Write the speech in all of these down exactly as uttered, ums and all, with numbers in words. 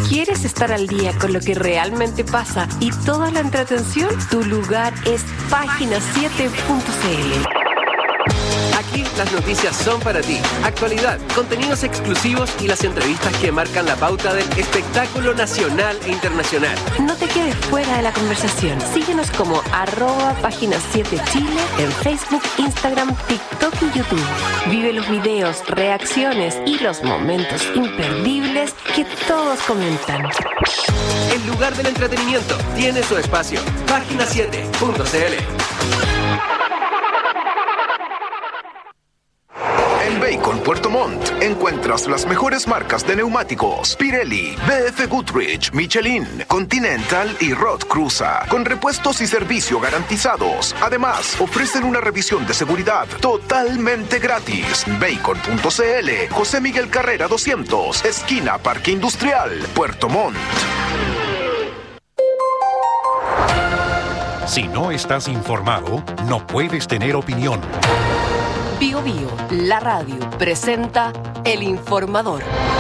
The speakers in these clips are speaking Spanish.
¿Quieres estar al día con lo que realmente pasa y toda la entretención? Tu lugar es página siete punto c l. Aquí las noticias son para ti. Actualidad, contenidos exclusivos y las entrevistas que marcan la pauta del espectáculo nacional e internacional. No te quedes fuera de la conversación. Síguenos como arroba página siete Chile en Facebook, Instagram, TikTok y YouTube. Vive los videos, reacciones y los momentos imperdibles que todos comentan. El lugar del entretenimiento tiene su espacio. página siete punto c l. En Bacon Puerto Montt encuentras las mejores marcas de neumáticos: Pirelli, B F Goodrich, Michelin, Continental y Roth Cruza, con repuestos y servicio garantizados. Además, ofrecen una revisión de seguridad totalmente gratis. Bacon punto c l, José Miguel Carrera doscientos, esquina Parque Industrial, Puerto Montt. Si no estás informado, no puedes tener opinión. Bio Bio, la radio, presenta El Informador.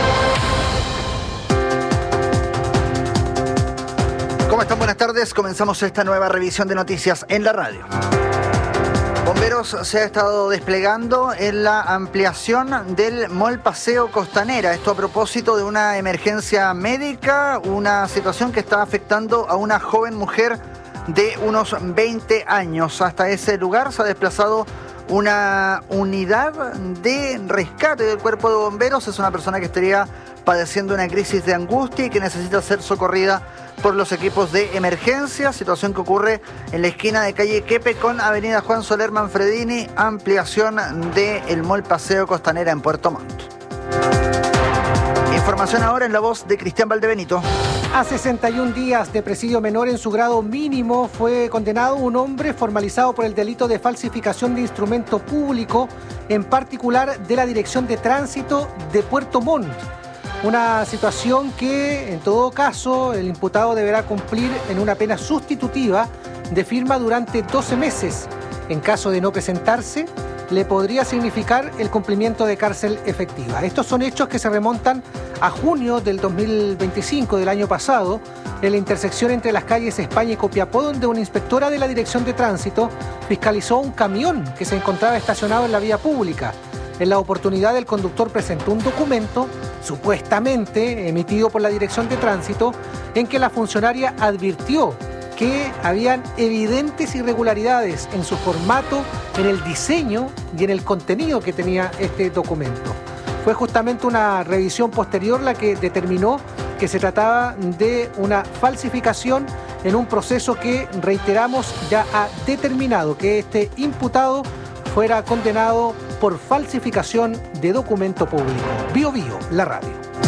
¿Cómo están? Buenas tardes. Comenzamos esta nueva revisión de noticias en la radio. Bomberos se ha estado desplegando en la ampliación del Mall Paseo Costanera. Esto a propósito de una emergencia médica, una situación que está afectando a una joven mujer de unos veinte años. Hasta ese lugar se ha desplazado una unidad de rescate del cuerpo de bomberos. Es una persona que estaría padeciendo una crisis de angustia y que necesita ser socorrida por los equipos de emergencia, situación que ocurre en la esquina de calle Quepe con avenida Juan Soler Manfredini, ampliación del Mall Paseo Costanera en Puerto Montt. Información ahora en la voz de Cristian Valdebenito. A sesenta y un días de presidio menor en su grado mínimo fue condenado un hombre formalizado por el delito de falsificación de instrumento público, en particular de la Dirección de Tránsito de Puerto Montt. Una situación que, en todo caso, el imputado deberá cumplir en una pena sustitutiva de firma durante doce meses. En caso de no presentarse, le podría significar el cumplimiento de cárcel efectiva. Estos son hechos que se remontan a junio del dos mil veinticinco, del año pasado, en la intersección entre las calles España y Copiapó, donde una inspectora de la Dirección de Tránsito fiscalizó un camión que se encontraba estacionado en la vía pública. En la oportunidad, el conductor presentó un documento, supuestamente emitido por la Dirección de Tránsito, en que la funcionaria advirtió que habían evidentes irregularidades en su formato, en el diseño y en el contenido que tenía este documento. Fue justamente una revisión posterior la que determinó que se trataba de una falsificación en un proceso que, reiteramos, ya ha determinado que este imputado fuera condenado por falsificación de documento público. Bio Bio, la radio.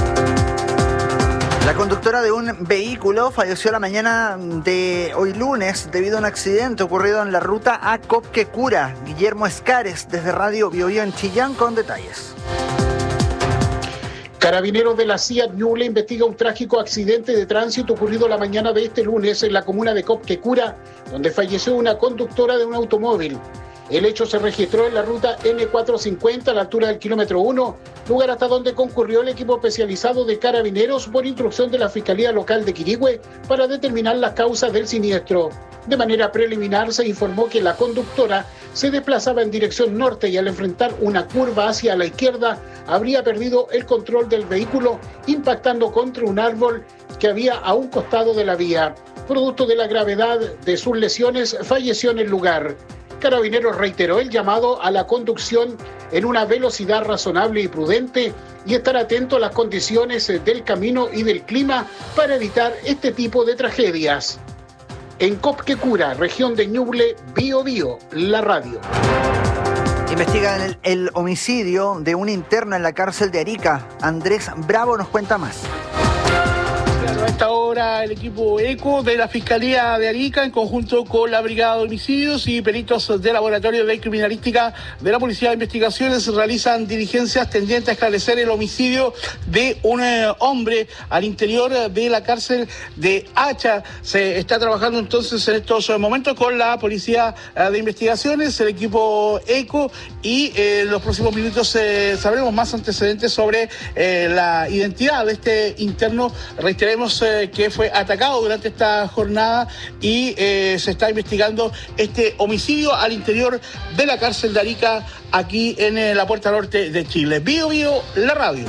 La conductora de un vehículo falleció la mañana de hoy lunes debido a un accidente ocurrido en la ruta a Copquecura. Guillermo Escares, desde Radio Bio Bio en Chillán, con detalles. Carabineros de la C I A T Ñuble investiga un trágico accidente de tránsito ocurrido la mañana de este lunes en la comuna de Copquecura, donde falleció una conductora de un automóvil. El hecho se registró en la ruta N cuatrocientos cincuenta a la altura del kilómetro uno, lugar hasta donde concurrió el equipo especializado de Carabineros por instrucción de la Fiscalía Local de Quirihue para determinar las causas del siniestro. De manera preliminar se informó que la conductora se desplazaba en dirección norte y al enfrentar una curva hacia la izquierda habría perdido el control del vehículo, impactando contra un árbol que había a un costado de la vía. Producto de la gravedad de sus lesiones, falleció en el lugar. Carabineros reiteró el llamado a la conducción en una velocidad razonable y prudente y estar atento a las condiciones del camino y del clima para evitar este tipo de tragedias. En Copquecura, región de Ñuble, Bio Bio, la radio. Investigan el, el homicidio de un interno en la cárcel de Arica. Andrés Bravo nos cuenta más. A esta hora ahora el equipo ECO de la Fiscalía de Arica, en conjunto con la Brigada de Homicidios y peritos del Laboratorio de Criminalística de la Policía de Investigaciones, realizan diligencias tendientes a esclarecer el homicidio de un eh, hombre al interior de la cárcel de Hacha. Se está trabajando entonces en estos momentos con la Policía eh, de Investigaciones, el equipo ECO, y eh, en los próximos minutos eh, sabremos más antecedentes sobre eh, la identidad de este interno. Reiteremos eh, que fue atacado durante esta jornada y eh, se está investigando este homicidio al interior de la cárcel de Arica, aquí en eh, la Puerta Norte de Chile. Bio Bio, la radio.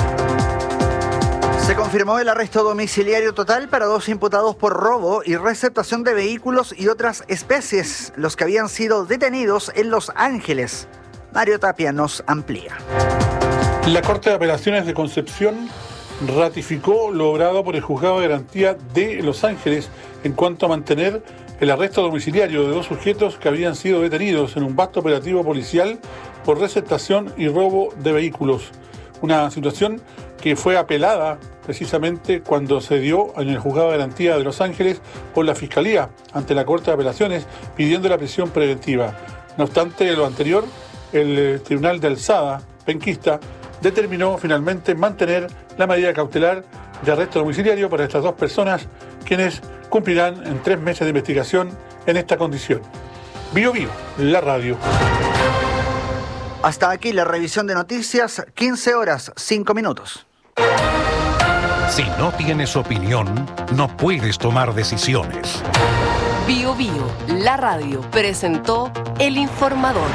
Se confirmó el arresto domiciliario total para dos imputados por robo y receptación de vehículos y otras especies, los que habían sido detenidos en Los Ángeles. Mario Tapia nos amplía. La Corte de Apelaciones de Concepción ratificó lo logrado por el Juzgado de Garantía de Los Ángeles en cuanto a mantener el arresto domiciliario de dos sujetos que habían sido detenidos en un vasto operativo policial por receptación y robo de vehículos. Una situación que fue apelada precisamente cuando se dio en el Juzgado de Garantía de Los Ángeles por la Fiscalía ante la Corte de Apelaciones pidiendo la prisión preventiva. No obstante lo anterior, el Tribunal de Alzada penquista determinó finalmente mantener la medida cautelar de arresto domiciliario para estas dos personas, quienes cumplirán en tres meses de investigación en esta condición. Bio Bio, la radio. Hasta aquí la revisión de noticias, quince horas, cinco minutos. Si no tienes opinión, no puedes tomar decisiones. Bio Bio, la radio, presentó El Informador.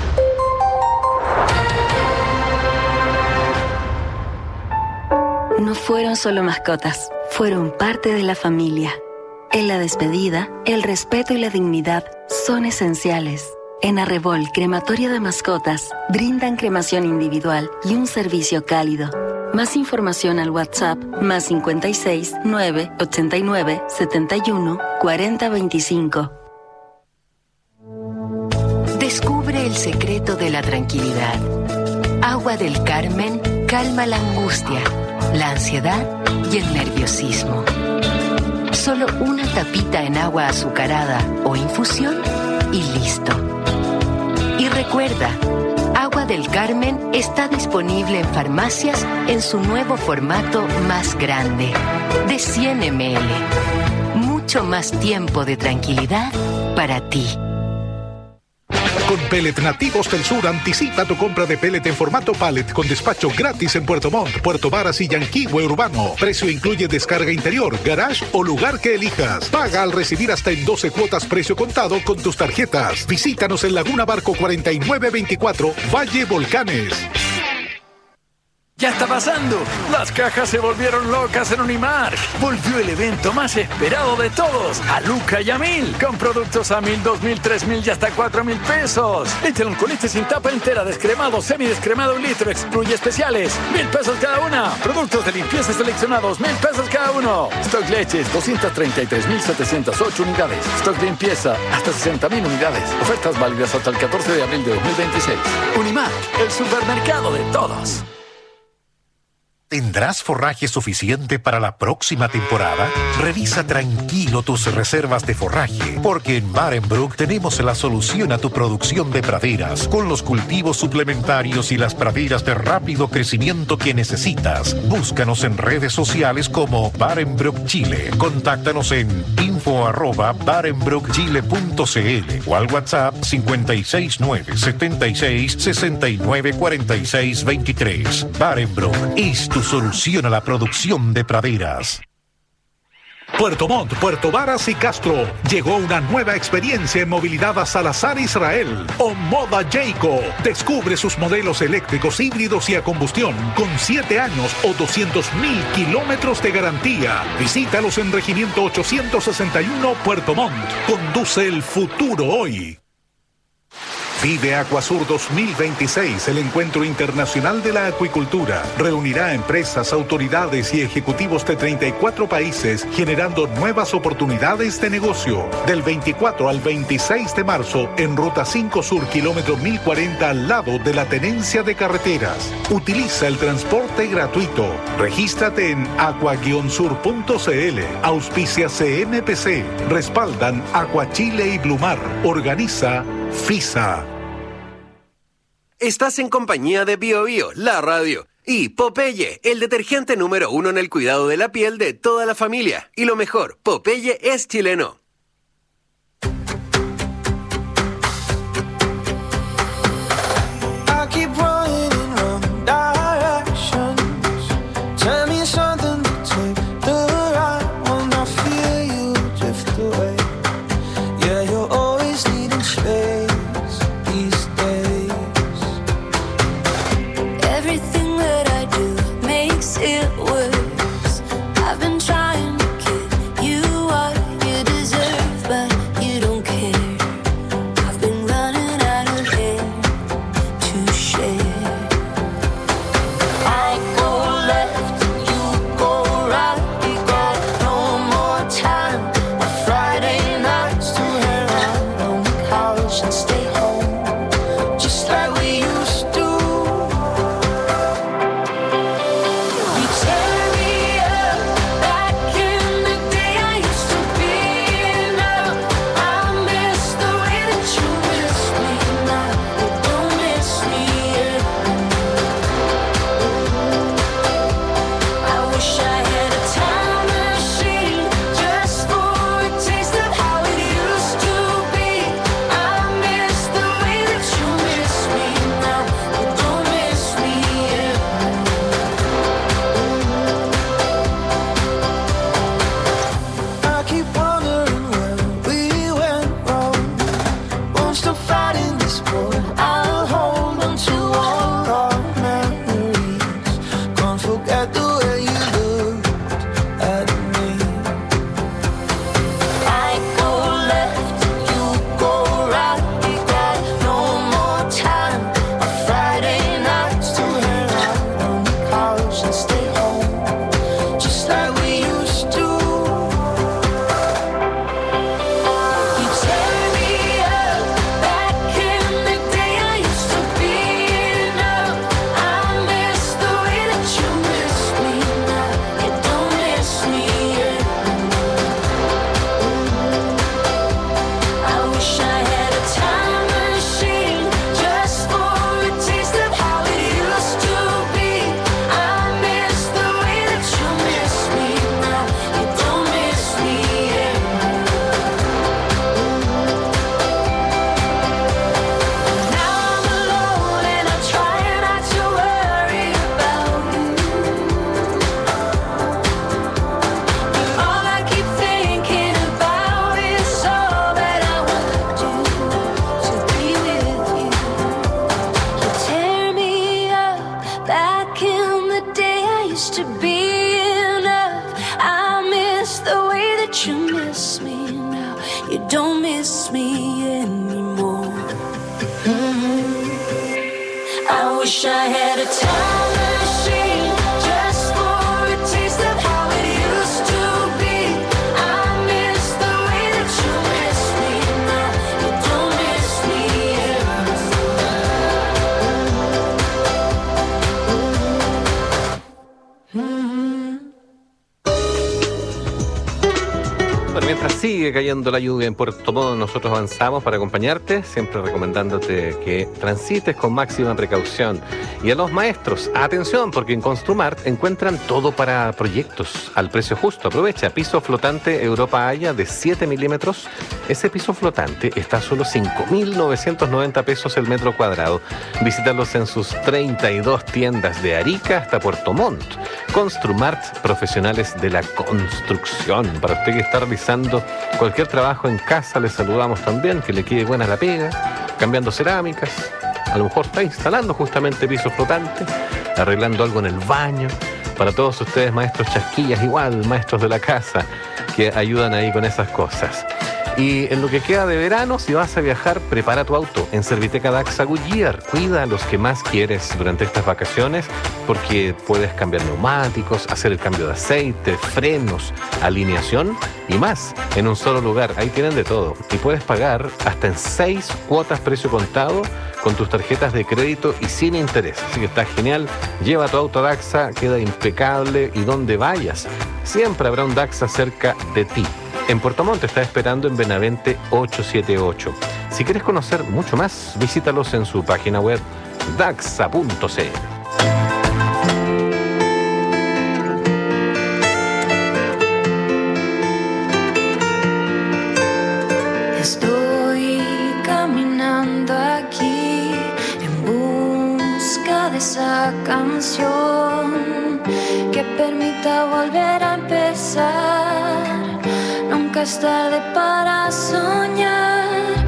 No fueron solo mascotas, fueron parte de la familia. En la despedida, el respeto y la dignidad son esenciales. En Arrebol, crematoria de mascotas, brindan cremación individual y un servicio cálido. Más información al WhatsApp más cincuenta y seis, nueve, ochenta y nueve, setenta y uno, cuarenta, veinticinco. Descubre el secreto de la tranquilidad. Agua del Carmen calma la angustia, la ansiedad y el nerviosismo. Solo una tapita en agua azucarada o infusión y listo. Y recuerda, Agua del Carmen está disponible en farmacias en su nuevo formato más grande, de cien mililitros. Mucho más tiempo de tranquilidad para ti. Con Pellet Nativos del Sur anticipa tu compra de pellet en formato pallet con despacho gratis en Puerto Montt, Puerto Varas y Yanquihue Urbano. Precio incluye descarga interior, garage o lugar que elijas. Paga al recibir hasta en doce cuotas precio contado con tus tarjetas. Visítanos en Laguna Barco cuarenta y nueve veinticuatro, Valle Volcanes. ¡Ya está pasando! Las cajas se volvieron locas en Unimark. Volvió el evento más esperado de todos, a Luca y a Mil, con productos a mil, dos mil, tres mil y hasta cuatro mil pesos. Leche Loncolite sin tapa entera, descremado, semidescremado un litro, excluye especiales, mil pesos cada una. Productos de limpieza seleccionados, mil pesos cada uno. Stock leches, doscientas treinta y tres mil setecientas ocho unidades. Stock limpieza, hasta sesenta mil unidades. Ofertas válidas hasta el catorce de abril de dos mil veintiséis. Unimark, el supermercado de todos. ¿Tendrás forraje suficiente para la próxima temporada? Revisa tranquilo tus reservas de forraje, porque en Barenbrook tenemos la solución a tu producción de praderas, con los cultivos suplementarios y las praderas de rápido crecimiento que necesitas. Búscanos en redes sociales como Barenbrook Chile. Contáctanos en info arroba barenbrook chile punto cl o al WhatsApp cincuenta y seis nueve, setenta y seis, sesenta y nueve, cuarenta y seis, veintitrés. Barenbrook es tu solución a la producción de praderas. Puerto Montt, Puerto Varas y Castro. Llegó una nueva experiencia en movilidad a Salazar Israel. Omoda Jayco. Descubre sus modelos eléctricos, híbridos y a combustión con siete años o doscientos mil kilómetros de garantía. Visítalos en Regimiento ochocientos sesenta y uno Puerto Montt. Conduce el futuro hoy. Vive Acuasur dos mil veintiséis, el encuentro internacional de la acuicultura. Reunirá a empresas, autoridades y ejecutivos de treinta y cuatro países, generando nuevas oportunidades de negocio. Del veinticuatro al veintiséis de marzo, en Ruta cinco Sur, kilómetro mil cuarenta, al lado de la Tenencia de Carreteras. Utiliza el transporte gratuito. Regístrate en aqua guion sur punto c l. Auspicia C M P C. Respaldan Acuachile y Blumar. Organiza FISA. Estás en compañía de Bio Bio, la radio, y Popeye, el detergente número uno en el cuidado de la piel de toda la familia. Y lo mejor, Popeye es chileno. Sigue cayendo la lluvia en Puerto Montt. Nosotros avanzamos para acompañarte, siempre recomendándote que transites con máxima precaución. Y a los maestros, atención, porque en Construmart encuentran todo para proyectos al precio justo. Aprovecha, piso flotante Europa Haya de siete milímetros. Ese piso flotante está a solo cinco mil novecientos noventa pesos el metro cuadrado. Visítalos en sus treinta y dos tiendas de Arica hasta Puerto Montt. Construmart, profesionales de la construcción. Para usted que está realizando cualquier trabajo en casa, le saludamos también, que le quede buena la pega, cambiando cerámicas, a lo mejor está instalando justamente piso flotante, arreglando algo en el baño. Para todos ustedes, maestros chasquillas, igual, maestros de la casa, que ayudan ahí con esas cosas. Y en lo que queda de verano, si vas a viajar, prepara tu auto en Serviteca Daxa Goodyear. Cuida a los que más quieres durante estas vacaciones, porque puedes cambiar neumáticos, hacer el cambio de aceite, frenos, alineación y más en un solo lugar. Ahí tienen de todo. Y puedes pagar hasta en seis cuotas precio contado con tus tarjetas de crédito y sin interés. Así que está genial. Lleva tu auto a Daxa, queda impecable, y donde vayas, siempre habrá un Daxa cerca de ti. En Puerto Montt te está esperando en Benavente ochocientos setenta y ocho. Si quieres conocer mucho más, visítalos en su página web daxa punto c l. Estoy caminando aquí en busca de esa canción que permita volver a empezar. Nunca es tarde para soñar.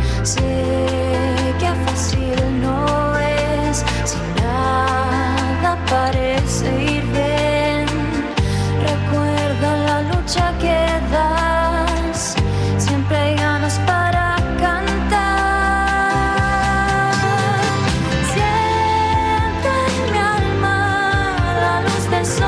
Sé que fácil no es, si nada parece ir bien. Recuerda la lucha que das, siempre hay ganas para cantar. Siento en mi alma la luz del sol.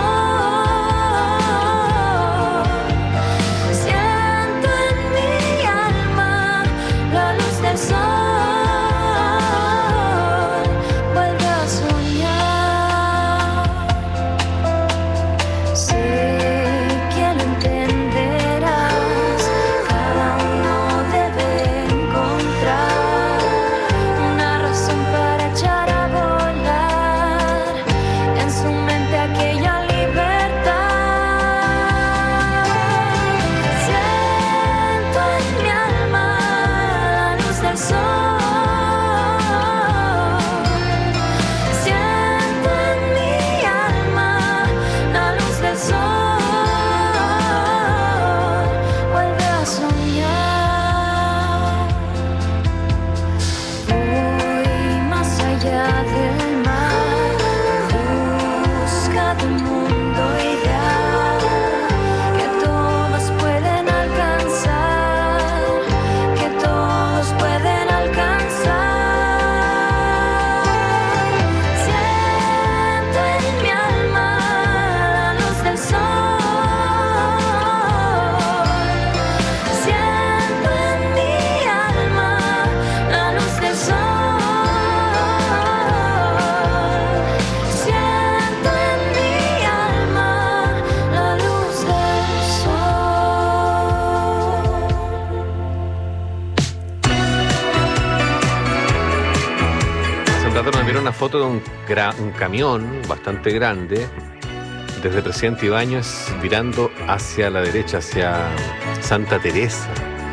Una foto de un, gra- un camión bastante grande desde Presidente Ibáñez virando hacia la derecha, hacia Santa Teresa.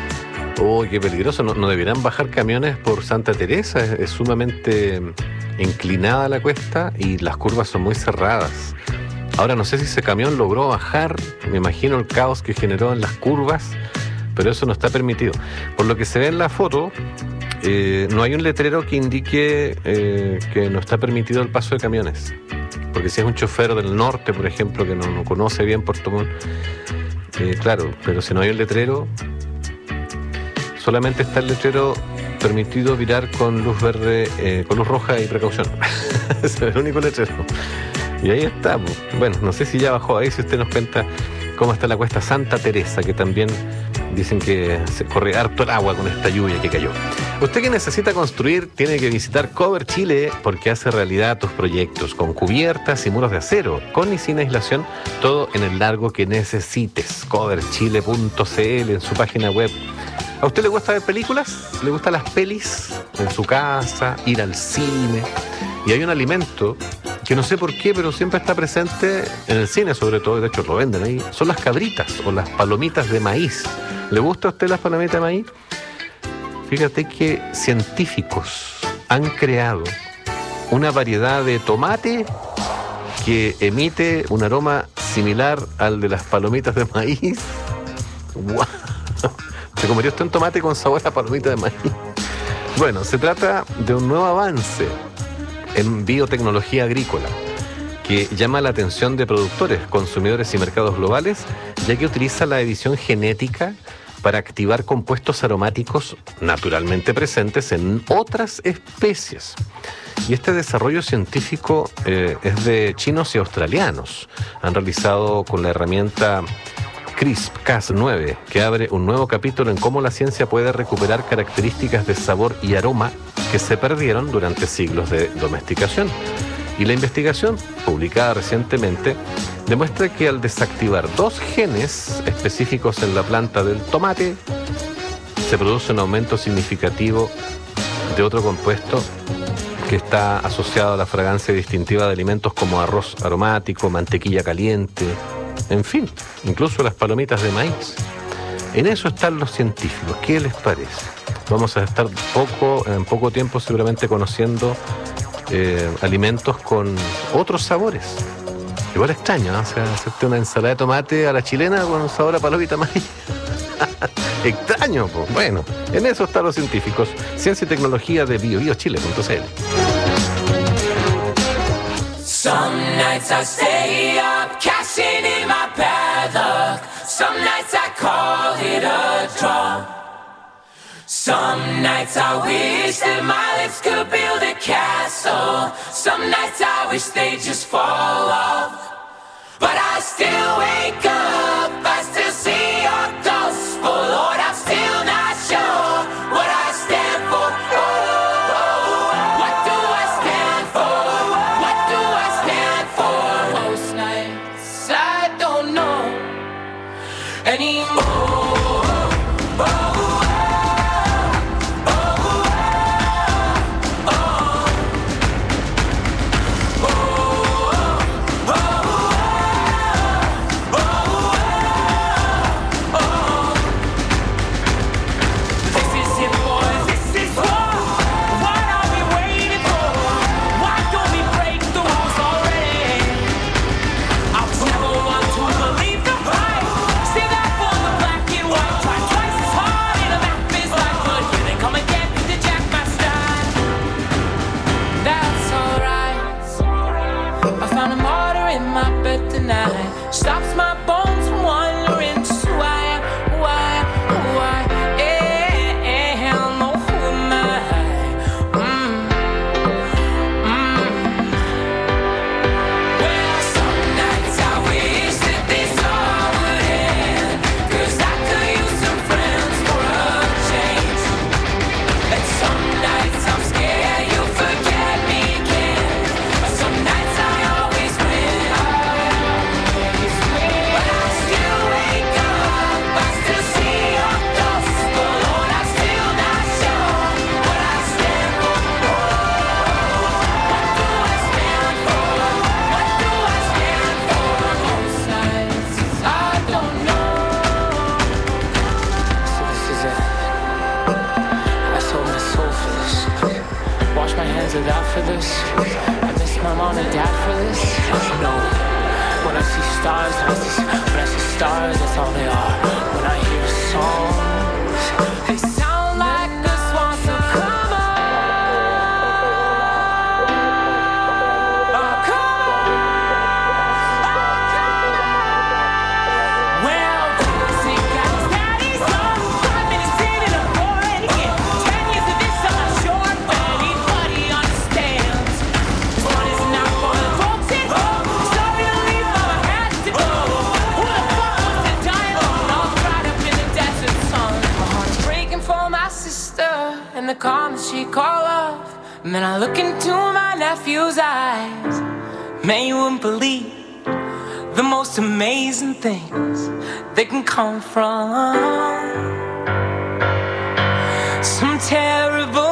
Oh, qué peligroso. No, no deberían bajar camiones por Santa Teresa. Es, es sumamente inclinada la cuesta y las curvas son muy cerradas. Ahora no sé si ese camión logró bajar. Me imagino el caos que generó en las curvas, pero eso no está permitido. Por lo que se ve en la foto, Eh, no hay un letrero que indique eh, que no está permitido el paso de camiones, porque si es un chofer del norte, por ejemplo, que no, no conoce bien Puerto Montt, eh, claro, pero si no hay un letrero, solamente está el letrero permitido virar con luz verde, eh, con luz roja y precaución. Ese es el único letrero. Y ahí está. Bueno, no sé si ya bajó ahí, si usted nos cuenta cómo está la cuesta Santa Teresa, que también dicen que se corre harto el agua con esta lluvia que cayó. Usted que necesita construir tiene que visitar Cover Chile, porque hace realidad tus proyectos con cubiertas y muros de acero, con y sin aislación, todo en el largo que necesites. cover chile punto c l en su página web. ¿A usted le gusta ver películas? ¿Le gustan las pelis? En su casa, ir al cine. Y hay un alimento que no sé por qué, pero siempre está presente en el cine, sobre todo, y de hecho lo venden ahí. Son las cabritas o las palomitas de maíz. ¿Le gusta a usted las palomitas de maíz? Fíjate que científicos han creado una variedad de tomate que emite un aroma similar al de las palomitas de maíz. ¡Wow! ¿Se comería usted un tomate con sabor a palomita de maíz? Bueno, se trata de un nuevo avance en biotecnología agrícola que llama la atención de productores, consumidores y mercados globales, ya que utiliza la edición genética para activar compuestos aromáticos naturalmente presentes en otras especies. Y este desarrollo científico eh, es de chinos y australianos. Han realizado con la herramienta CRISP Cas nueve, que abre un nuevo capítulo en cómo la ciencia puede recuperar características de sabor y aroma que se perdieron durante siglos de domesticación. Y la investigación, publicada recientemente, demuestra que al desactivar dos genes específicos en la planta del tomate, se produce un aumento significativo de otro compuesto que está asociado a la fragancia distintiva de alimentos como arroz aromático, mantequilla caliente, en fin, incluso las palomitas de maíz. En eso están los científicos. ¿Qué les parece? Vamos a estar poco, en poco tiempo seguramente conociendo eh, alimentos con otros sabores. Igual extraño, ¿no? O sea, hacerte una ensalada de tomate a la chilena con sabor a palomita de maíz. Extraño, pues. Bueno, en eso están los científicos. Ciencia y tecnología de bio bio chile punto c l. Some nights I stay up, cashing in my bad luck. Some nights I call it a draw. Some nights I wish that my lips could build a castle. Some nights I wish they'd just fall off. But I still wake up, I still see your gospel. Lord, I'm still not sure what I stand for. Oh, oh, what do I stand for? What do I stand for? Most nights I don't know anymore. Stops my bones from wandering just why, why, why am, oh, who am I? Mm, mm. Well, some nights I wish that this all would end, 'cause I could use some friends for a change. And some nights I'm scared you'll forget me again, but some nights I always win. It out for this. I miss my mom and dad for this. You know, when I see stars, I see, when I see stars, that's all they are. When I hear songs, they sound like the swans of come on. Oh, come on. Oh, come on. Well, sing guys, daddy's on. Five minutes in and I'm bored again. Ten years of this, I'm not sure, but anybody understands. This one is not for the folks at home. Sorry to leave, mama had to go. Who the fuck wants to die alone? All dried up in the desert sun. My heart's breaking for my sister and the calm that she called off. And then I look into my nephew's eyes. Man, you wouldn't believe the most amazing things that can come from some terrible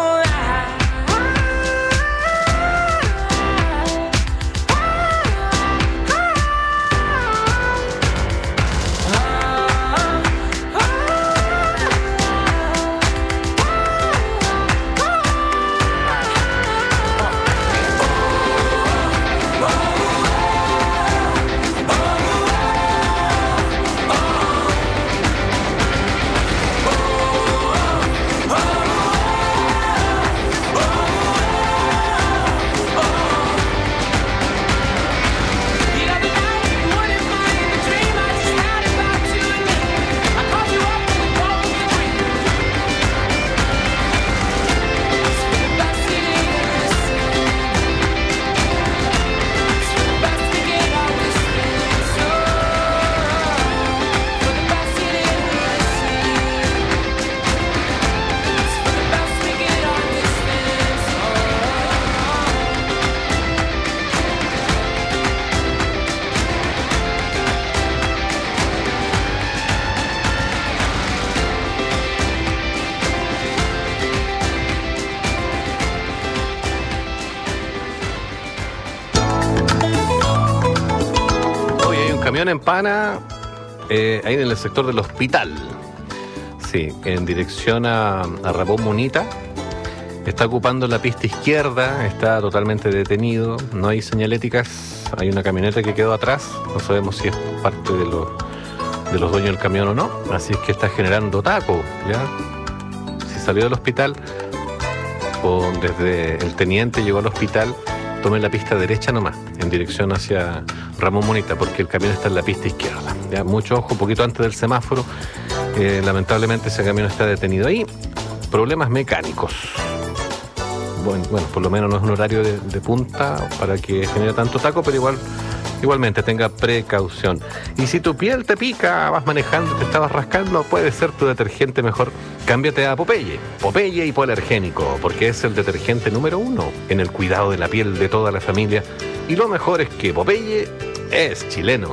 camión empana eh, ahí en el sector del hospital. Sí, en dirección a, a Ramón Munita. Está ocupando la pista izquierda, está totalmente detenido, no hay señaléticas, hay una camioneta que quedó atrás, no sabemos si es parte de los, de los dueños del camión o no, así es que está generando taco, ¿ya? Si salió del hospital, o desde el teniente llegó al hospital, tome la pista derecha nomás, en dirección hacia Ramón Munita, porque el camión está en la pista izquierda, ¿ya? Mucho ojo, un poquito antes del semáforo, eh, lamentablemente ese camión está detenido ahí, problemas mecánicos. Bueno, bueno, por lo menos no es un horario de, de punta para que genere tanto taco, pero igual, igualmente tenga precaución. Y si tu piel te pica, vas manejando, te estabas rascando, puede ser tu detergente mejor. Cámbiate a Popeye. Popeye hipoalergénico, porque es el detergente número uno en el cuidado de la piel de toda la familia. Y lo mejor es que Popeye es chileno.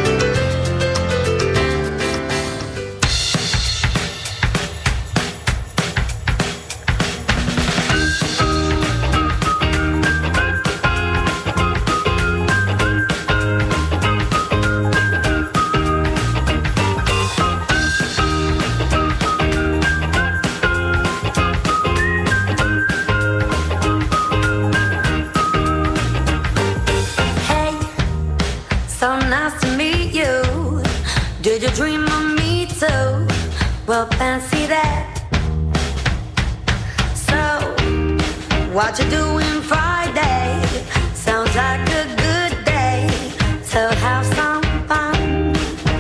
Did you dream of me too? Well, fancy that. So, what you doing Friday? Sounds like a good day to have some fun.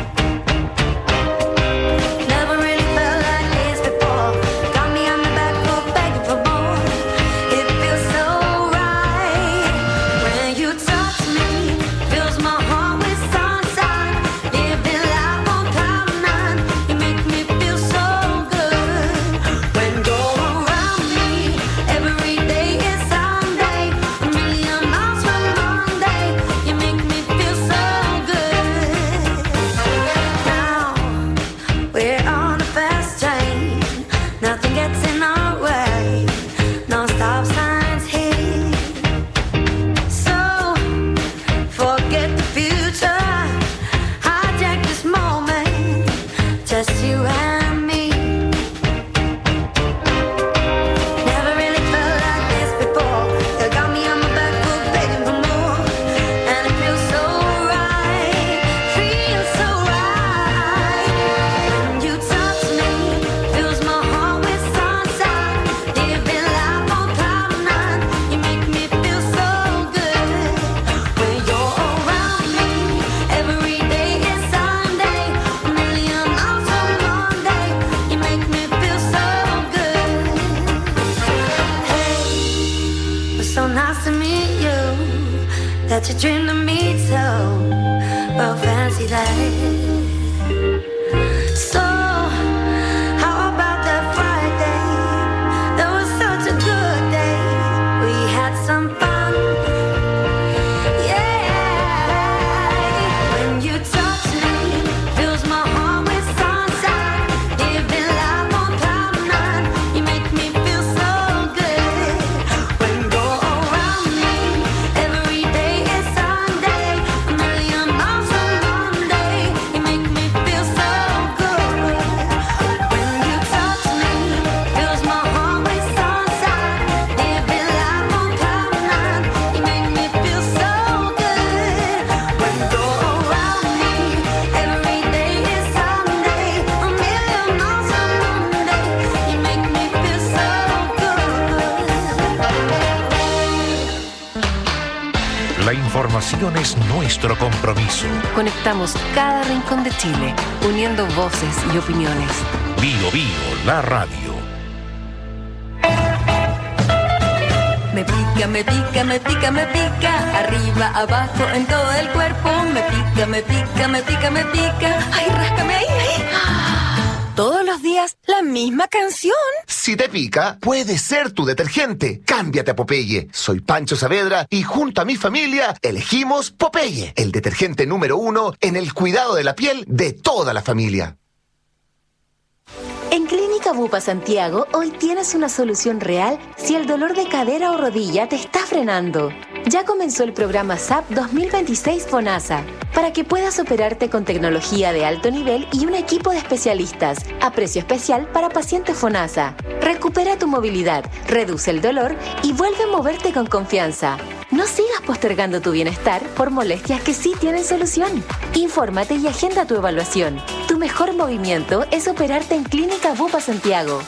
Never really felt like this before. Got me on the back foot begging for more. It feels so right when you touch me. Fills my heart with sunshine. Living life on cloud nine. You make me feel so good when you're around me. Every day is Sunday. A million miles from Monday. You make me feel so good. Now we're on a fast train. Nothing gets in our way. No stop signs here. So forget the future. Hijack this moment. Just you and me. Never really felt like this before. You got me on my back foot begging for more. And it feels so right. Feels so right. When you touch me, fills my heart with sunshine. Living life on cloud nine. You make me feel so good when you're around me. Every day is Sunday. A million miles from Monday. You make me feel so good. Hey, it's so nice to meet you. That you dreamed of me too. Well, fancy that. So, how about that Friday? That was such a good day. We had some fun. Yeah. When you touch me, fills my heart with sunshine. Living life on cloud nine. You make me feel so good. When you're around me, every day is Sunday. A million miles from Monday. You make me feel so good. When you touch me, fills my heart with sunshine. Living life on cloud nine. You make me feel so good. When you're around me, every day is Sunday. A million miles from Monday. You make me feel so good. La información es nuestro compromiso. Conectamos cada rincón de Chile, uniendo voces y opiniones. Bio Bio, la radio. Me pica, me pica, me pica, me pica. Arriba, abajo, en todo el cuerpo. Me pica, me pica, me pica, me pica. Ay, ráscame ahí, ahí. Todos los días la misma canción. Si te pica, puede ser tu detergente. Cámbiate a Popeye. Soy Pancho Saavedra y junto a mi familia elegimos Popeye, el detergente número uno en el cuidado de la piel de toda la familia. En Clínica Clínica Bupa Santiago, hoy tienes una solución real si el dolor de cadera o rodilla te está frenando. Ya comenzó el programa S A P dos mil veintiséis FONASA, para que puedas operarte con tecnología de alto nivel y un equipo de especialistas, a precio especial para pacientes FONASA. Recupera tu movilidad, reduce el dolor y vuelve a moverte con confianza. No sigas postergando tu bienestar por molestias que sí tienen solución. Infórmate y agenda tu evaluación. Tu mejor movimiento es operarte en Clínica Bupa Santiago.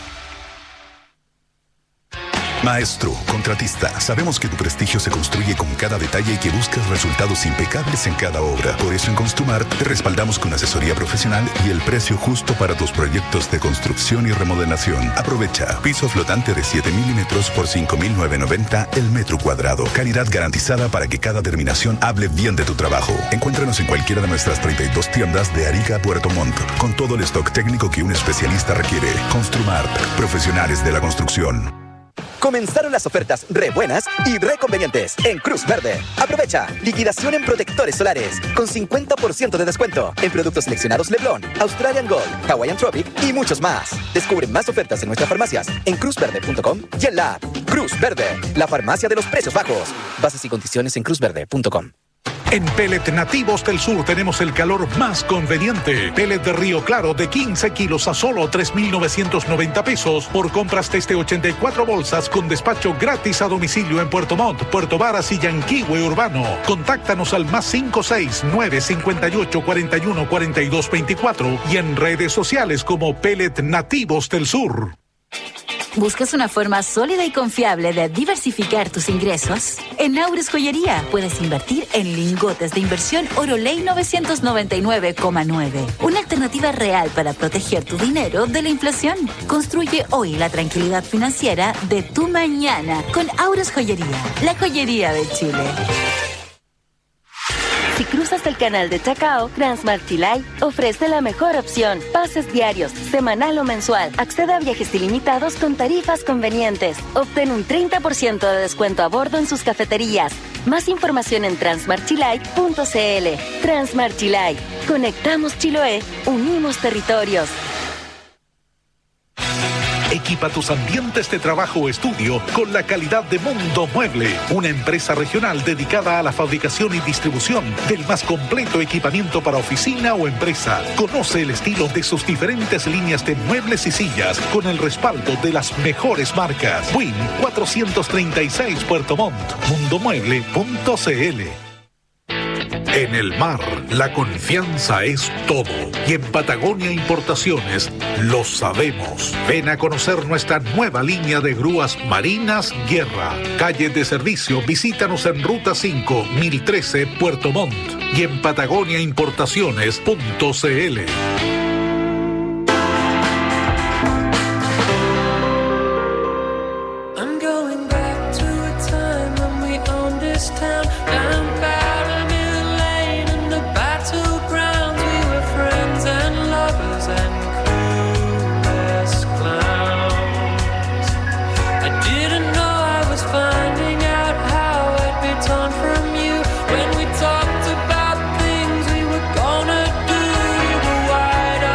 Maestro, contratista, sabemos que tu prestigio se construye con cada detalle y que buscas resultados impecables en cada obra. Por eso en Construmart te respaldamos con asesoría profesional y el precio justo para tus proyectos de construcción y remodelación. Aprovecha. Piso flotante de siete milímetros por cinco mil novecientos noventa el metro cuadrado. Calidad garantizada para que cada terminación hable bien de tu trabajo. Encuéntranos en cualquiera de nuestras treinta y dos tiendas de Arica a Puerto Montt, con todo el stock técnico que un especialista requiere. Construmart, profesionales de la construcción. Comenzaron las ofertas re buenas y re convenientes en Cruz Verde. Aprovecha. Liquidación en protectores solares con cincuenta por ciento de descuento en productos seleccionados Leblon, Australian Gold, Hawaiian Tropic y muchos más. Descubre más ofertas en nuestras farmacias en cruz verde punto com y en la app. Cruz Verde, la farmacia de los precios bajos. Bases y condiciones en cruz verde punto com. En Pellet Nativos del Sur tenemos el calor más conveniente. Pellet de Río Claro de quince kilos a solo tres mil novecientos noventa pesos por compras desde ochenta y cuatro bolsas con despacho gratis a domicilio en Puerto Montt, Puerto Varas y Yanquihue Urbano. Contáctanos al más cinco seis nueve cinco ocho cuatro uno cuatro dos dos cuatro y en redes sociales como Pellet Nativos del Sur. ¿Buscas una forma sólida y confiable de diversificar tus ingresos? En Aures Joyería puedes invertir en lingotes de inversión Oroley novecientos noventa y nueve coma nueve. Una alternativa real para proteger tu dinero de la inflación. Construye hoy la tranquilidad financiera de tu mañana con Aures Joyería, la joyería de Chile. Si cruzas el canal de Chacao, Transmart Chilay ofrece la mejor opción. Pases diarios, semanal o mensual. Accede a viajes ilimitados con tarifas convenientes. Obtén un treinta por ciento de descuento a bordo en sus cafeterías. Más información en transmart chilay punto c l. Transmart Chilay. Conectamos Chiloé. Unimos territorios. Equipa tus ambientes de trabajo o estudio con la calidad de Mundo Mueble, una empresa regional dedicada a la fabricación y distribución del más completo equipamiento para oficina o empresa. Conoce el estilo de sus diferentes líneas de muebles y sillas con el respaldo de las mejores marcas. Win cuatrocientos treinta y seis Puerto Montt, mundo mueble punto c l. En el mar, la confianza es todo. Y en Patagonia Importaciones lo sabemos. Ven a conocer nuestra nueva línea de grúas marinas Guerra. Calle de servicio, visítanos en Ruta cinco, mil trece, Puerto Montt. Y en patagonia importaciones punto c l. I'm going back to a time when we owned this town. Down Paramount Lane in the battlegrounds. We were friends and lovers and clueless clowns. I didn't know I was finding out how I'd be torn from you when we talked about things we were gonna do. You were wide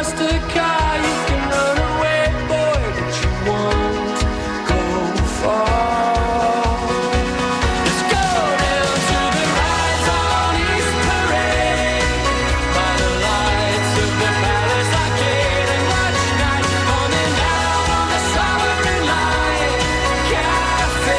just a car. You can run away, boy, but you won't go far. Let's go down to the rides on East Parade, by the lights of the Palace Arcade, and watch night coming down on the Sovereign Light Cafe.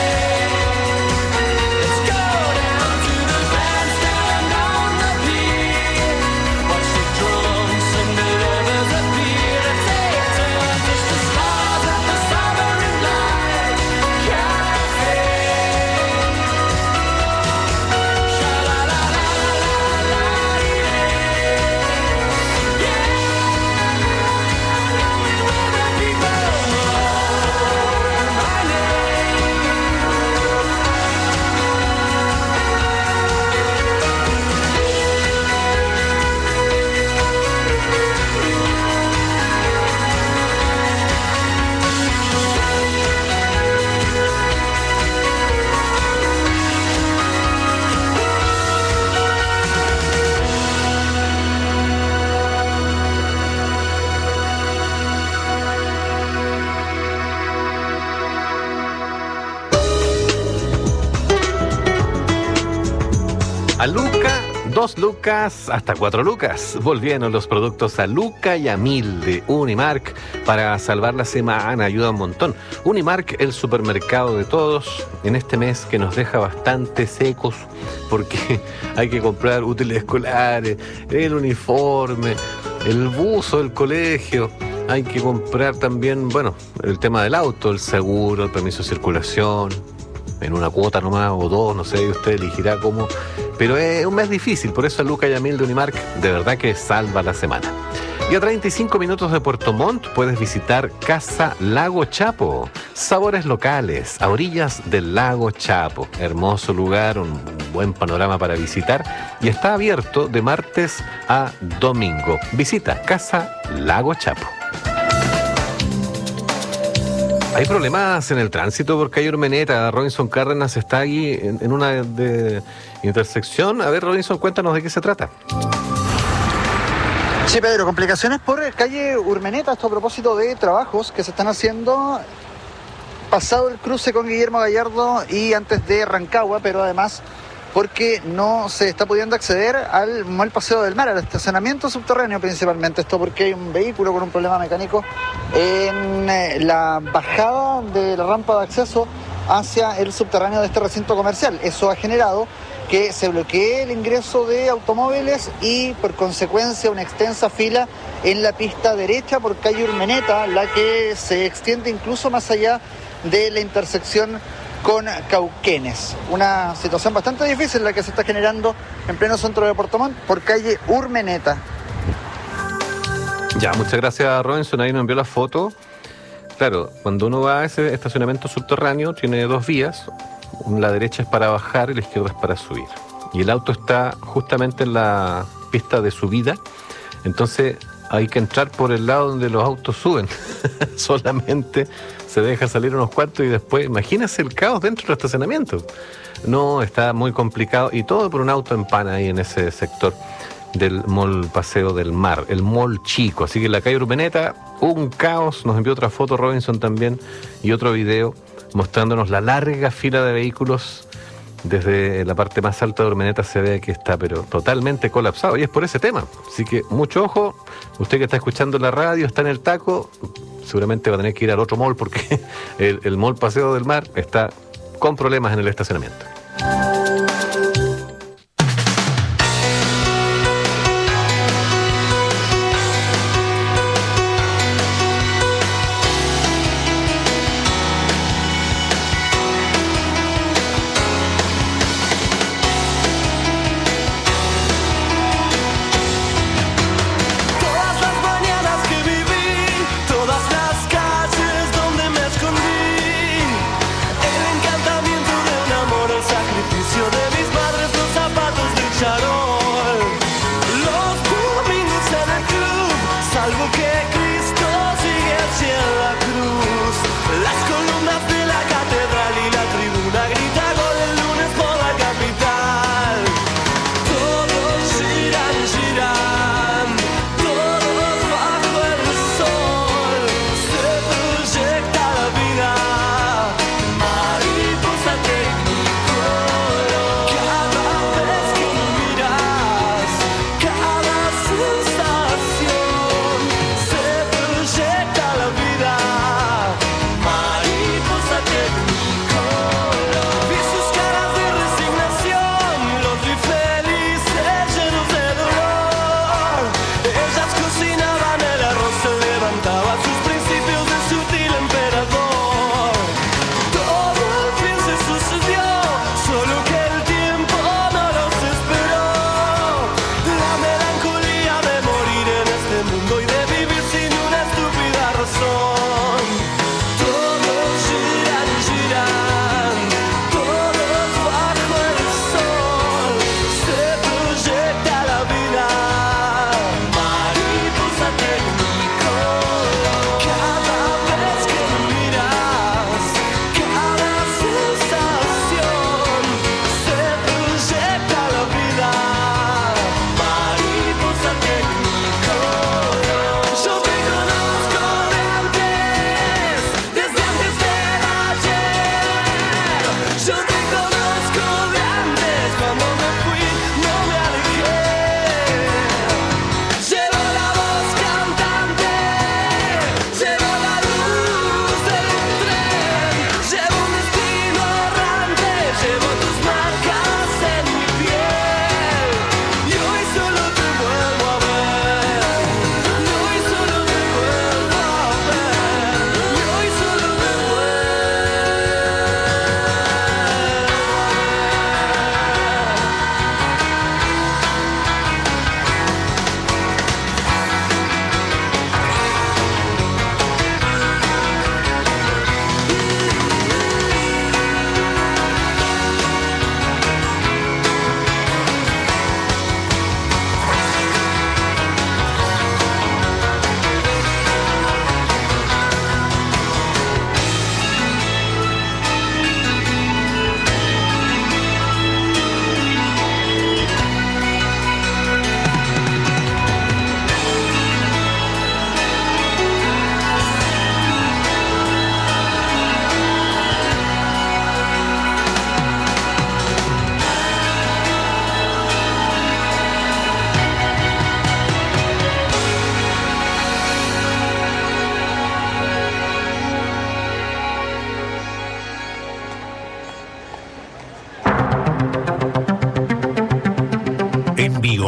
Let's go down to the bandstand on the pier, watch the drums and the lovers appear, and take turns just to stars at the Sovereign Light Cafe. A Luca, dos lucas, hasta cuatro lucas. Volvieron los productos a Luca y a Mil de Unimark para salvar la semana, ayuda un montón. Unimark, el supermercado de todos, en este mes que nos deja bastante secos porque hay que comprar útiles escolares, el uniforme, el buzo del colegio. Hay que comprar también, bueno, el tema del auto, el seguro, el permiso de circulación, en una cuota nomás o dos, no sé, usted elegirá cómo. Pero es un mes difícil, por eso Luca y Amil de Unimark de verdad que salva la semana. Y a treinta y cinco minutos de Puerto Montt puedes visitar Casa Lago Chapo. Sabores locales, a orillas del Lago Chapo. Hermoso lugar, un buen panorama para visitar. Y está abierto de martes a domingo. Visita Casa Lago Chapo. Hay problemas en el tránsito por calle Urmeneta. Robinson Cárdenas está ahí en, en una de intersección. A ver, Robinson, cuéntanos de qué se trata. Sí, Pedro, complicaciones por calle Urmeneta, esto a propósito de trabajos que se están haciendo pasado el cruce con Guillermo Gallardo y antes de Rancagua, pero además porque no se está pudiendo acceder al Mall Paseo del Mar, al estacionamiento subterráneo principalmente. Esto porque hay un vehículo con un problema mecánico en eh, la bajada de la rampa de acceso hacia el subterráneo de este recinto comercial. Eso ha generado que se bloquee el ingreso de automóviles y por consecuencia una extensa fila en la pista derecha por calle Urmeneta, la que se extiende incluso más allá de la intersección con Cauquenes. Una situación bastante difícil la que se está generando en pleno centro de Puerto Montt por calle Urmeneta. Ya, muchas gracias, Robinson. Ahí nos envió la foto. Claro, cuando uno va a ese estacionamiento subterráneo tiene dos vías. La derecha es para bajar y la izquierda es para subir. Y el auto está justamente en la pista de subida. Entonces hay que entrar por el lado donde los autos suben. Solamente se deja salir unos cuantos y después, imagínese el caos dentro del estacionamiento. No, está muy complicado y todo por un auto en pana ahí en ese sector del Mall Paseo del Mar, el mall chico. Así que en la calle Urmeneta, un caos. Nos envió otra foto Robinson también y otro video mostrándonos la larga fila de vehículos. Desde la parte más alta de Urmeneta se ve que está pero totalmente colapsado y es por ese tema. Así que mucho ojo, usted que está escuchando la radio, está en el taco, seguramente va a tener que ir al otro mall porque el, el Mall Paseo del Mar está con problemas en el estacionamiento. Todas las mañanas que viví, todas las calles donde me escondí, el encantamiento de un amor, el sacrificio de mis madres, los zapatos de charol, los domingos en el club, salvo que Cristo sigue hacia la cruz, las columnas de la catedral y la tribuna grita gol el lunes por la capital. Todos giran, giran, todos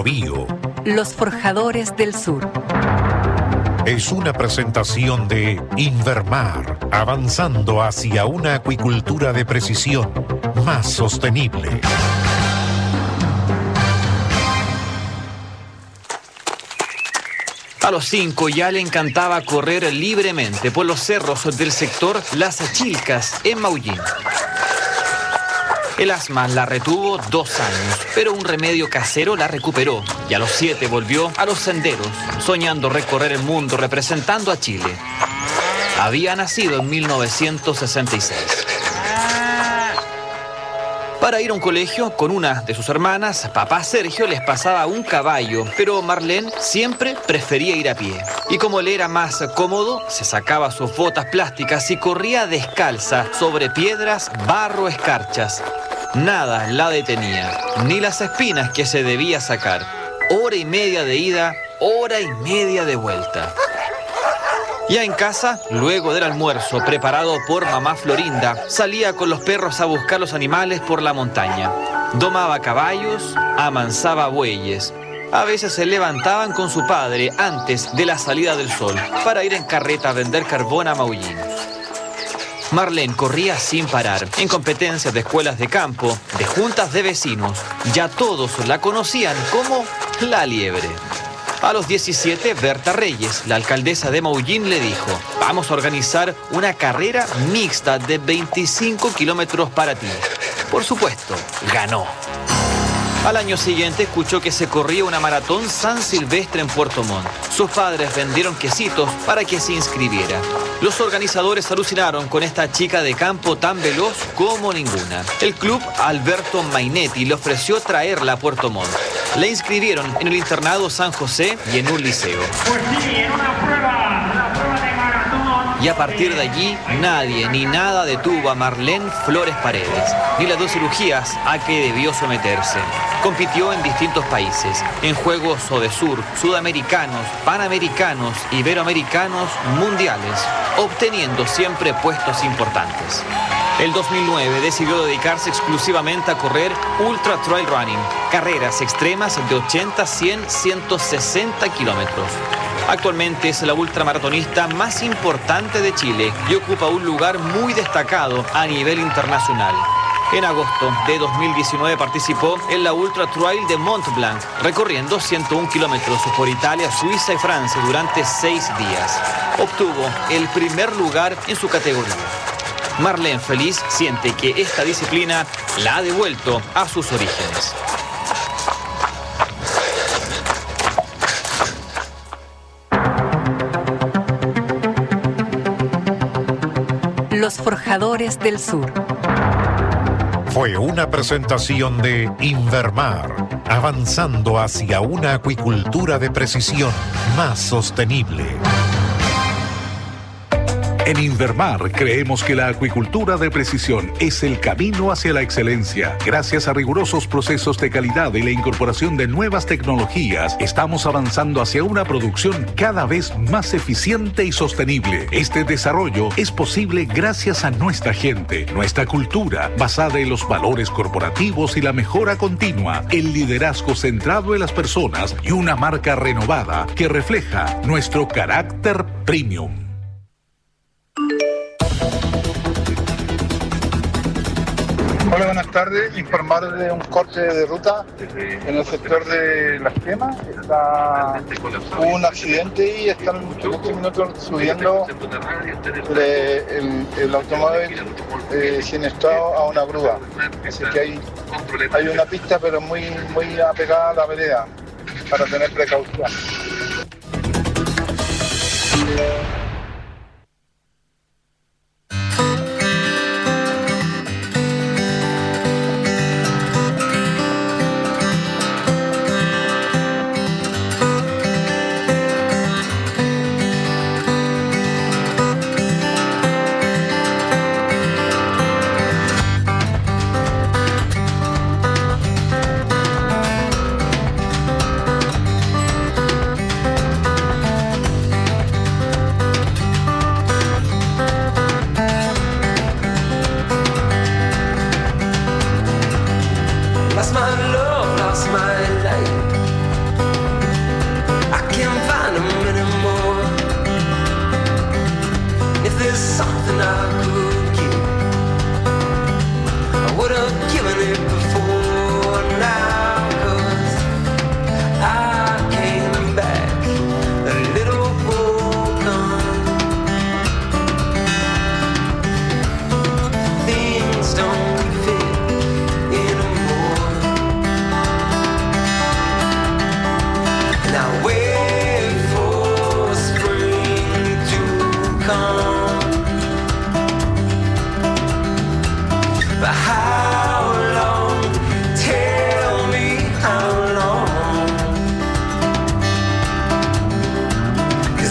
Biobío. Los Forjadores del Sur. Es una presentación de Invermar, avanzando hacia una acuicultura de precisión más sostenible. A los cinco ya le encantaba correr libremente por los cerros del sector Las Achilcas en Maullín. El asma la retuvo dos años, pero un remedio casero la recuperó y a los siete volvió a los senderos, soñando recorrer el mundo representando a Chile. Había nacido en mil novecientos sesenta y seis. Para ir a un colegio con una de sus hermanas, papá Sergio les pasaba un caballo, pero Marlene siempre prefería ir a pie. Y como le era más cómodo, se sacaba sus botas plásticas y corría descalza sobre piedras, barro, escarchas. Nada la detenía, ni las espinas que se debía sacar. Hora y media de ida, hora y media de vuelta. Ya en casa, luego del almuerzo preparado por mamá Florinda, salía con los perros a buscar los animales por la montaña. Domaba caballos, amansaba bueyes. A veces se levantaban con su padre antes de la salida del sol para ir en carreta a vender carbón a Maullín. Marlene corría sin parar, en competencias de escuelas de campo, de juntas de vecinos. Ya todos la conocían como la liebre. A los diecisiete, Berta Reyes, la alcaldesa de Maullín, le dijo: vamos a organizar una carrera mixta de veinticinco kilómetros para ti. Por supuesto, ganó. Al año siguiente escuchó que se corría una maratón San Silvestre en Puerto Montt. Sus padres vendieron quesitos para que se inscribiera. Los organizadores alucinaron con esta chica de campo tan veloz como ninguna. El club Alberto Mainetti le ofreció traerla a Puerto Montt. La inscribieron en el internado San José y en un liceo. Pues sí, en una prueba, la prueba de maratón. Y a partir de allí, nadie ni nada detuvo a Marlene Flores Paredes, ni las dos cirugías a que debió someterse. Compitió en distintos países, en Juegos Odesur, Sudamericanos, Panamericanos, Iberoamericanos, Mundiales, obteniendo siempre puestos importantes. El dos mil nueve decidió dedicarse exclusivamente a correr Ultra Trail Running, carreras extremas de ochenta, cien, ciento sesenta kilómetros. Actualmente es la ultramaratonista más importante de Chile y ocupa un lugar muy destacado a nivel internacional. En agosto de dos mil diecinueve participó en la Ultra Trail de Mont Blanc, recorriendo ciento un kilómetros por Italia, Suiza y Francia durante seis días. Obtuvo el primer lugar en su categoría. Marlene, feliz, siente que esta disciplina la ha devuelto a sus orígenes. Los Forjadores del Sur. Fue una presentación de Invermar, avanzando hacia una acuicultura de precisión más sostenible. En Invermar creemos que la acuicultura de precisión es el camino hacia la excelencia. Gracias a rigurosos procesos de calidad y la incorporación de nuevas tecnologías, estamos avanzando hacia una producción cada vez más eficiente y sostenible. Este desarrollo es posible gracias a nuestra gente, nuestra cultura, basada en los valores corporativos y la mejora continua, el liderazgo centrado en las personas y una marca renovada que refleja nuestro carácter premium. Hola, buenas tardes. Informar de un corte de ruta en el sector de Las Quemas. Está, hubo un accidente y están en este minuto subiendo el, el, el automóvil eh, siniestrado a una grúa. Así que hay, hay una pista, pero muy, muy apegada a la vereda para tener precaución.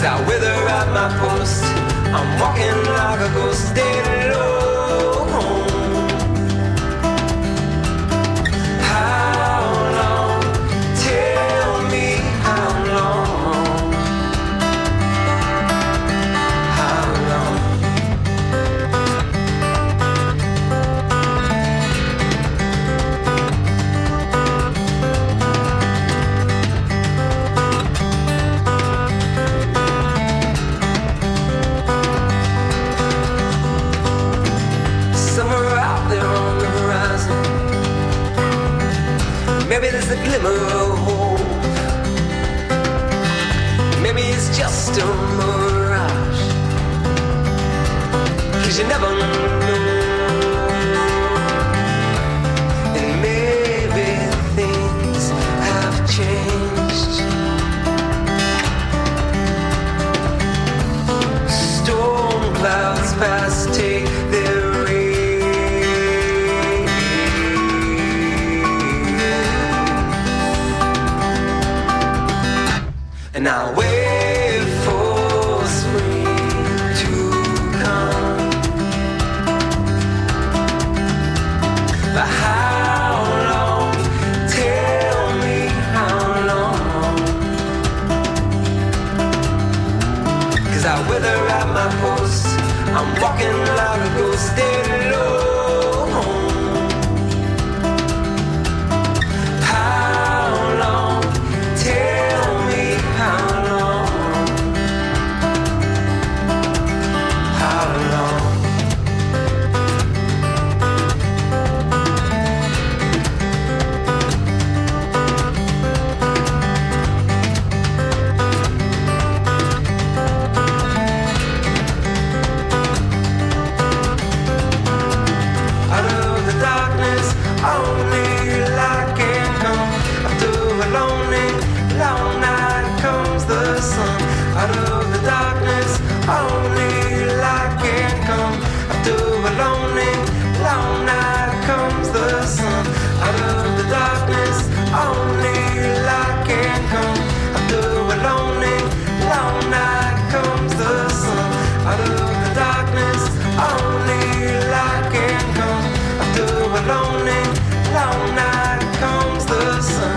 'Cause I wither at my post. I'm walking like a ghost, stay low. How long? Tell me how long? How long? Somewhere out there on the horizon, maybe there's a glimmer of hope. Maybe it's just a mirage, 'cause you never know. And maybe things have changed. Storm clouds pass, take their and I wait for spring to come. But how long? Tell me how long? 'Cause I wither at my post. I'm walking like a ghost, stay low. How long? Tell me how long? How long? Out of the darkness, only light can come. After a lonely, long night comes the sun. Out of the darkness, only light can come. After a lonely, long night comes the sun. Out of the darkness, only light can come. After a lonely, long night comes the sun. Out of the darkness, only light can come. After a lonely, long night comes the sun.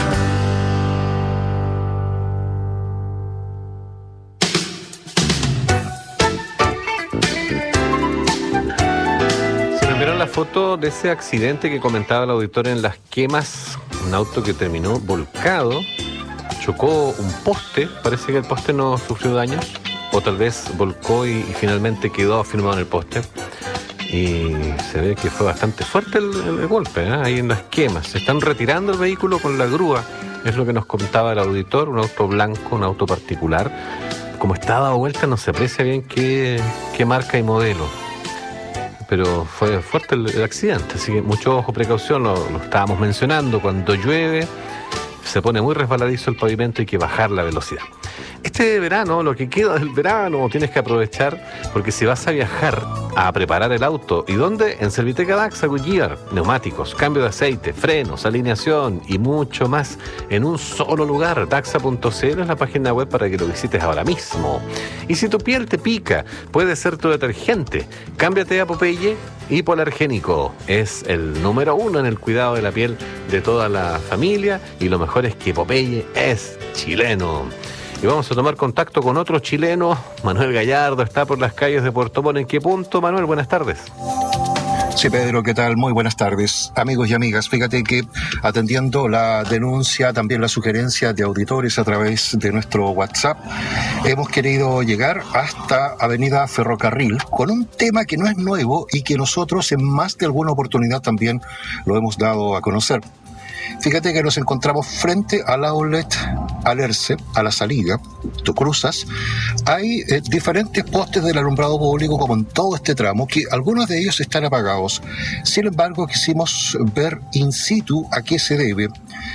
Se me enviaron la foto de ese accidente que comentaba el auditor en Las Quemas, un auto que terminó volcado, chocó un poste, parece que el poste no sufrió daños, o tal vez volcó y, y finalmente quedó afirmado en el poste. Y se ve que fue bastante fuerte el, el- el golpe, ¿eh? Ahí en Las Quemas. Se están retirando el vehículo con la grúa, es lo que nos contaba el auditor, un auto blanco, un auto particular. Como está dado vuelta no se aprecia bien qué, qué marca y modelo. Pero fue fuerte el, el accidente, así que mucho ojo, precaución, lo, lo estábamos mencionando, cuando llueve se pone muy resbaladizo el pavimento, hay que bajar la velocidad. Este verano, lo que queda del verano, tienes que aprovechar, porque si vas a viajar a preparar el auto, ¿y dónde? En Serviteca Daxa Goodyear, neumáticos, cambio de aceite, frenos, alineación y mucho más en un solo lugar. Daxa punto c l es la página web para que lo visites ahora mismo. Y si tu piel te pica, puede ser tu detergente. Cámbiate a Popeye Hipoalergénico. Es el número uno en el cuidado de la piel de toda la familia, y lo mejor es que Popeye es chileno. Y vamos a tomar contacto con otro chileno. Manuel Gallardo está por las calles de Puerto Montt. ¿En qué punto, Manuel? Buenas tardes. Sí, Pedro, ¿qué tal? Muy buenas tardes, amigos y amigas. Fíjate que atendiendo la denuncia, también la sugerencia de auditores a través de nuestro WhatsApp, hemos querido llegar hasta Avenida Ferrocarril con un tema que no es nuevo y que nosotros en más de alguna oportunidad también lo hemos dado a conocer. Fíjate que nos encontramos frente al outlet Alerce, a la salida, tú cruzas, hay eh, diferentes postes del alumbrado público como en todo este tramo, que algunos de ellos están apagados. Sin embargo, quisimos ver in situ a qué se debe.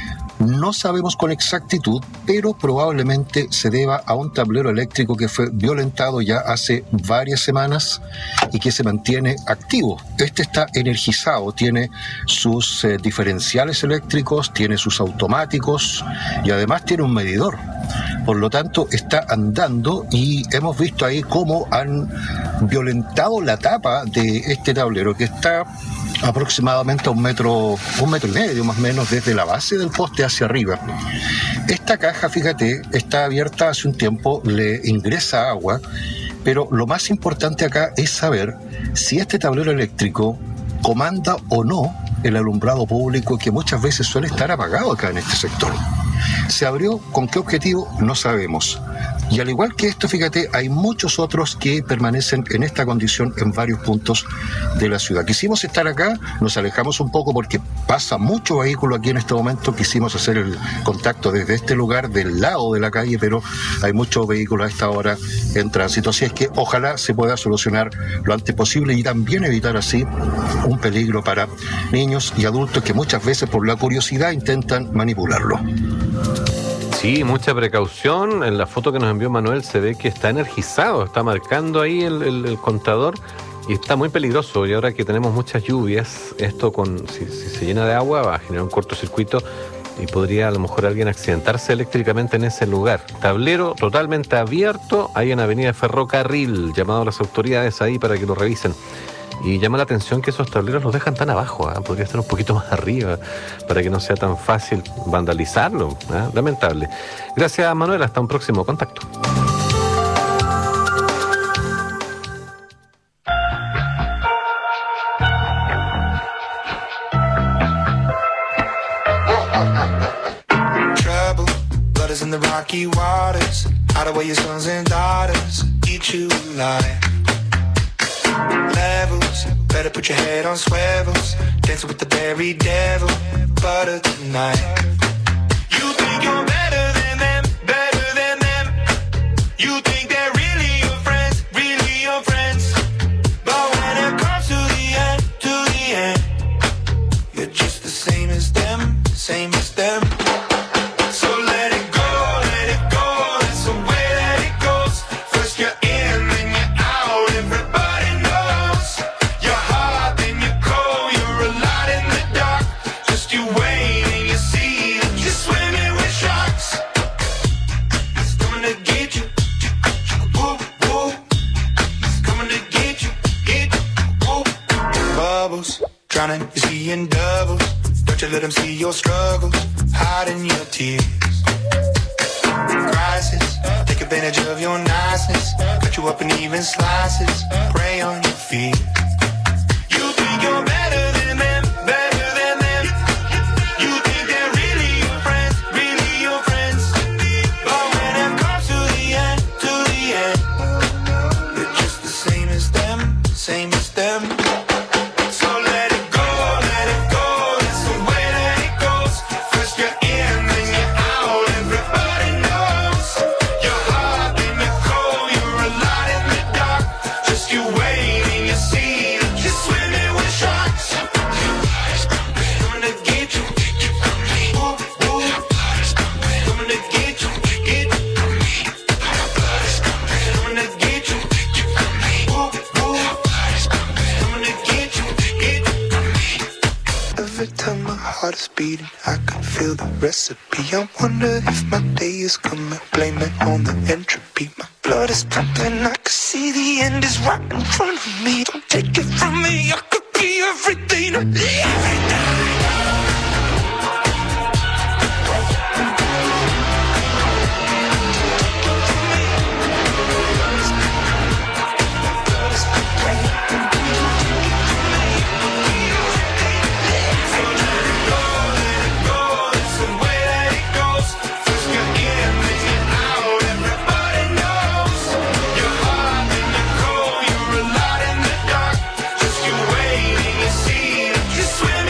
No sabemos con exactitud, pero probablemente se deba a un tablero eléctrico que fue violentado ya hace varias semanas y que se mantiene activo. Este está energizado, tiene sus eh, diferenciales eléctricos, tiene sus automáticos y además tiene un medidor. Por lo tanto, está andando y hemos visto ahí cómo han violentado la tapa de este tablero, que está aproximadamente a un metro, un metro y medio más o menos desde la base del poste hacia arriba. Esta caja, fíjate, está abierta hace un tiempo, le ingresa agua, pero lo más importante acá es saber si este tablero eléctrico comanda o no el alumbrado público, que muchas veces suele estar apagado acá en este sector. ¿Se abrió con qué objetivo? No sabemos. Y al igual que esto, fíjate, hay muchos otros que permanecen en esta condición en varios puntos de la ciudad. Quisimos estar acá, nos alejamos un poco porque pasa mucho vehículo aquí en este momento. Quisimos hacer el contacto desde este lugar, del lado de la calle, pero hay muchos vehículos a esta hora en tránsito. Así es que ojalá se pueda solucionar lo antes posible y también evitar así un peligro para niños y adultos que muchas veces por la curiosidad intentan manipularlo. Sí, mucha precaución. En la foto que nos envió Manuel se ve que está energizado, está marcando ahí el, el, el contador y está muy peligroso. Y ahora que tenemos muchas lluvias, esto con si, si se llena de agua va a generar un cortocircuito y podría a lo mejor alguien accidentarse eléctricamente en ese lugar. Tablero totalmente abierto ahí en Avenida Ferrocarril. Llamado a las autoridades ahí para que lo revisen. Y llama la atención que esos tableros los dejan tan abajo, ¿eh? Podría estar un poquito más arriba para que no sea tan fácil vandalizarlo, ¿eh? Lamentable. Gracias, Manuel. Hasta un próximo contacto. Trouble, blood is in the rocky waters. Out of where your sons and daughters eat you alive. Levels, better put your head on swivels. Dancing with the very devil, butter tonight. You think you're better than them, better than them. You think they're really your friends, really your friends. But when it comes to the end, to the end, you're just the same as them, same as them. So let it go, let it go, that's the way that it goes. First you're in, then you're out, everybody knows. You're hot, then you're cold, you're a lot in the dark. Just you wait and you see that you're swimming with sharks. It's coming to get you, whoop, whoop. It's coming to get you, get you, whoop. Bubbles, drowning, you're seeing doubles. Don't you let them see your struggles, hiding your tears. Crisis, take advantage of your niceness. Cut you up in even slices, prey on your feet. You think you're better than them, better than them. You think they're really your friends, really your friends. But when it comes to the end, to the end, you're just the same as them, same as them. So let it go, let it go, that's the way that it goes. First you're in, then you're out, everybody knows. You're hot, then you're cold, you're a lot in the dark. Just you wait and you see that you're swimming with sharks. Coming to get you, whoop, whoop. Coming to get you, get you. Coming to get you, whoop, whoop. Coming to get you, get you. Every time my heart is beating, I can feel the recipe. I wonder if my day is coming, blame it on the entropy. My blood is pumping, I can see the end is right in front of me. Don't take it from me, I could be everything, everything. Just you wait and you see that you're swimming.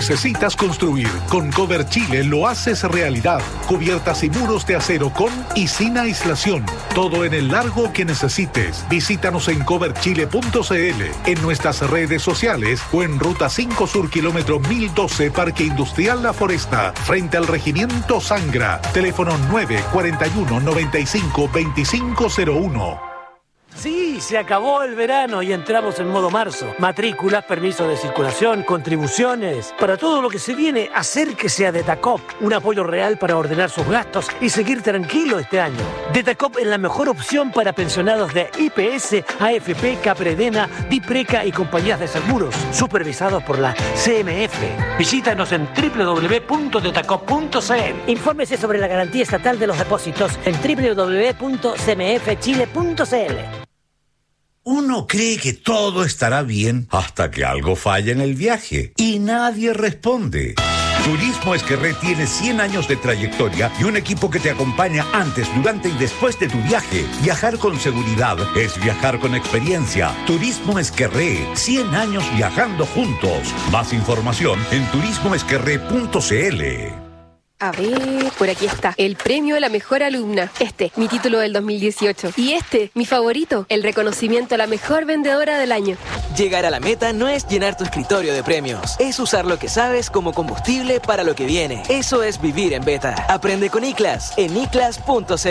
necesitas construir, con Cover Chile lo haces realidad. Cubiertas y muros de acero con y sin aislación. Todo en el largo que necesites. Visítanos en cover chile punto c l, en nuestras redes sociales o en Ruta cinco Sur, kilómetro mil doce, Parque Industrial La Foresta, frente al Regimiento Sangra. Teléfono nueve cuatro uno, nueve cinco, dos cinco cero uno. Sí, se acabó el verano y entramos en modo marzo. Matrículas, permiso de circulación, contribuciones. Para todo lo que se viene, acérquese a Detacop. Un apoyo real para ordenar sus gastos y seguir tranquilo este año. Detacop es la mejor opción para pensionados de I P S, A F P, Capredena, Dipreca y compañías de seguros, supervisados por la C M F. Visítanos en doble u doble u doble u punto detacop punto c l. Infórmese sobre la garantía estatal de los depósitos en doble u doble u doble u punto c m f chile punto c l. Uno cree que todo estará bien hasta que algo falla en el viaje y nadie responde. Turismo Esquerré tiene cien años de trayectoria y un equipo que te acompaña antes, durante y después de tu viaje. Viajar con seguridad es viajar con experiencia. Turismo Esquerré, cien años viajando juntos. Más información en turismo esquerré punto c l. A ver, por aquí está. El premio a la mejor alumna. Este, mi título del dos mil dieciocho. Y este, mi favorito, el reconocimiento a la mejor vendedora del año. Llegar a la meta no es llenar tu escritorio de premios. Es usar lo que sabes como combustible para lo que viene. Eso es vivir en beta. Aprende con I C L A S en i c l a s punto c l.